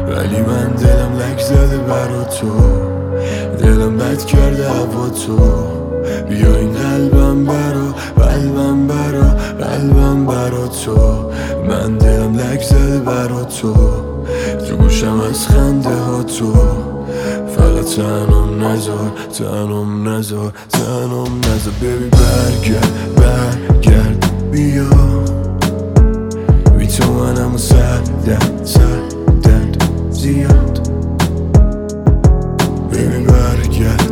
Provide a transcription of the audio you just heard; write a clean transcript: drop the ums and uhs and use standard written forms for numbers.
ولی من دلم لک زده برا تو، دلم بد کرده هوا تو. بیا این قلبم برا تو. من دلم لک زده برا تو گوشم از خنده ها تو. فقط تنم نذار ببی برگرد بیا. بی تو منم و سردرد زیاد. ببی برگرد